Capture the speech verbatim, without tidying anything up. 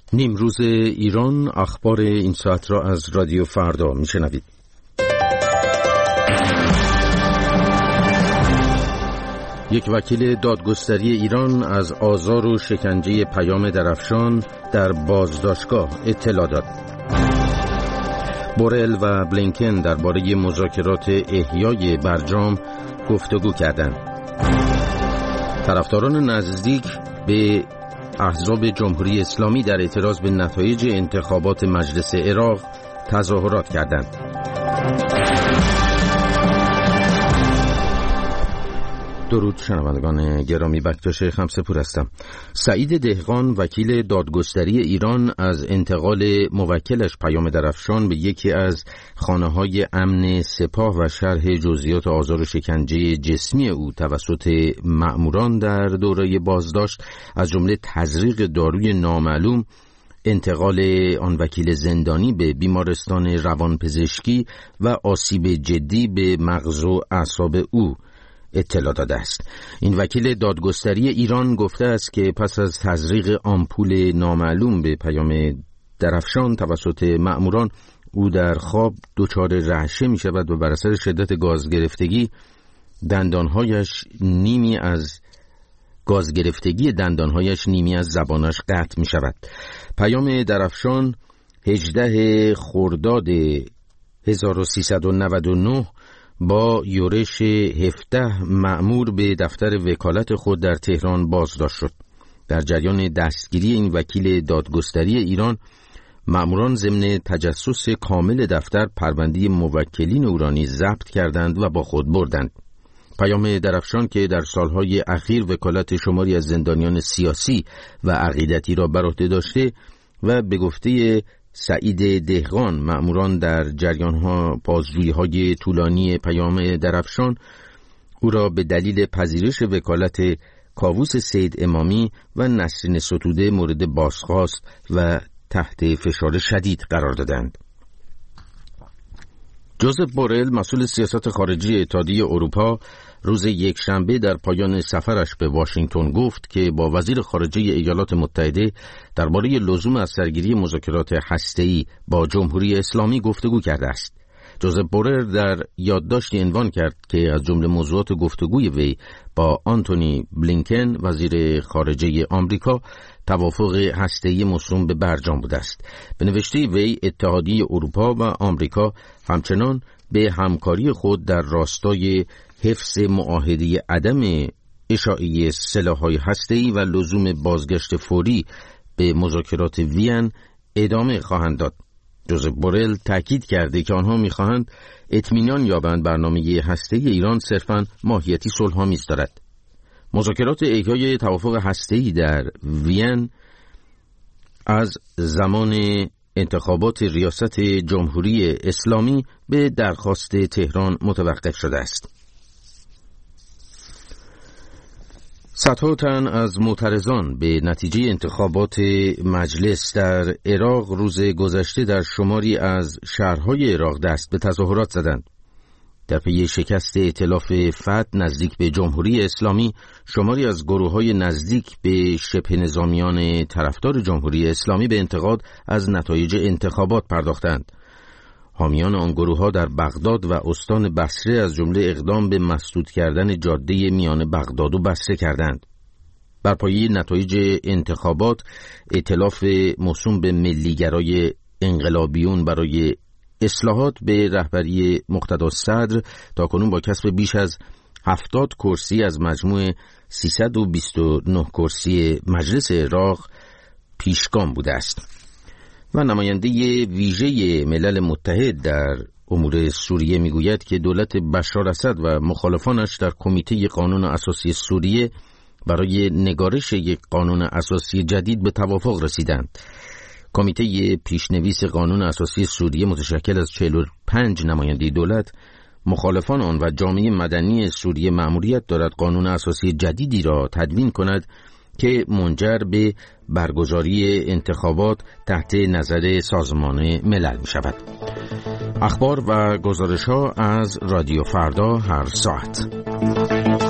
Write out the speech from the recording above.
نیمروز ایران، اخبار این ساعت را از رادیو فردا میشنوید. یک وکیل دادگستری ایران از آزار و شکنجه پیام درفشان در بازداشتگاه اطلاع داد. بورل و بلینکن درباره مذاکرات احیای برجام گفتگو کردند. طرفداران نزدیک به احزاب جمهوری اسلامی در اعتراض به نتایج انتخابات مجلس عراق تظاهرات کردند. درود شنوندگان گرامی، بکتاش خمسه‌پور هستم. سعید دهقان وکیل دادگستری ایران از انتقال موکلش پیام درفشان به یکی از خانه‌های امن سپاه و شرح جزئیات آزار و شکنجه جسمی او توسط مأموران در دوره بازداشت، از جمله تزریق داروی نامعلوم، انتقال آن وکیل زندانی به بیمارستان روانپزشکی و آسیب جدی به مغز و اعصاب او اطلاع داده است. این وکیل دادگستری ایران گفته است که پس از تزریق آمپول نامعلوم به پیام درفشان توسط مأموران، او در خواب دچار رعشه می شود و بر اثر شدت گاز گرفتگی دندانهایش نیمی از گاز گرفتگی دندانهایش نیمی از زبانش قطع می شود. پیام درفشان هجدهم خرداد هزار و سیصد و نود و نه با یورش هفده مأمور به دفتر وکالت خود در تهران بازداشت شد. در جریان دستگیری این وکیل دادگستری ایران، مأموران ضمن تجسس کامل دفتر پرونده موکلین او را نیز ضبط کردند و با خود بردند. پیام درفشان که در سالهای اخیر وکالت شماری از زندانیان سیاسی و عقیدتی را بر عهده داشته و به گفته سعید دهقان مأموران در جریان‌ها بازجویی‌های طولانی پیام درفشان او را به دلیل پذیرش وکالت کاووس سید امامی و نسرین ستوده مورد بازخواست و تحت فشار شدید قرار دادند. جوزف بورل مسئول سیاست خارجی اتحادیه اروپا روز یکشنبه در پایان سفرش به واشنگتن گفت که با وزیر خارجه ایالات متحده درباره لزوم از سرگیری مذاکرات هسته‌ای با جمهوری اسلامی گفتگو کرده است. جوزف بورل در یادداشتی عنوان کرد که از جمله موضوعات گفتگوی وی با آنتونی بلینکن وزیر خارجه آمریکا توافق هسته‌ای موسوم به برجام بوده است. به نوشته وی، اتحادیه اروپا و آمریکا همچنان به همکاری خود در راستای حفظ معاهده عدم اشاعه سلاح‌های هسته‌ای و لزوم بازگشت فوری به مذاکرات وین ادامه خواهند داد. جوزف بورل تاکید کرده که آنها می‌خواهند اطمینان یابند برنامه هسته‌ای ایران صرفاً ماهیتی صلح‌آمیز دارد. مذاکرات احیای توافق هسته‌ای در وین از زمان انتخابات ریاست جمهوری اسلامی به درخواست تهران متوقف شده است. صدها تن از معترضان به نتیجه انتخابات مجلس در عراق روز گذشته در شماری از شهرهای عراق دست به تظاهرات زدند. در پی شکست ائتلاف فتح نزدیک به جمهوری اسلامی، شماری از گروه‌های نزدیک به شبه نظامیان طرفدار جمهوری اسلامی به انتقاد از نتایج انتخابات پرداختند. حامیان آن گروه‌ها در بغداد و استان بصره از جمله اقدام به مسدود کردن جاده میان بغداد و بصره کردند. بر پایه نتایج انتخابات، ائتلاف موسوم به ملیگرای انقلابیون برای اصلاحات به رهبری مقتدا صدر تاکنون با کسب بیش از هفتاد کرسی از مجموع سیصد و بیست و نه کرسی مجلس عراق پیشگام بوده است. و نماینده ویژه ملل متحد در امور سوریه میگوید که دولت بشار اسد و مخالفانش در کمیته قانون اساسی سوریه برای نگارش یک قانون اساسی جدید به توافق رسیدند. کمیته پیشنویس قانون اساسی سوریه متشکل از چهل و پنج نماینده دولت، مخالفان آن و جامعه مدنی سوریه مأموریت دارد قانون اساسی جدیدی را تدوین کند که منجر به برگزاری انتخابات تحت نظر سازمان ملل می شود. اخبار و گزارش ها از رادیو فردا هر ساعت.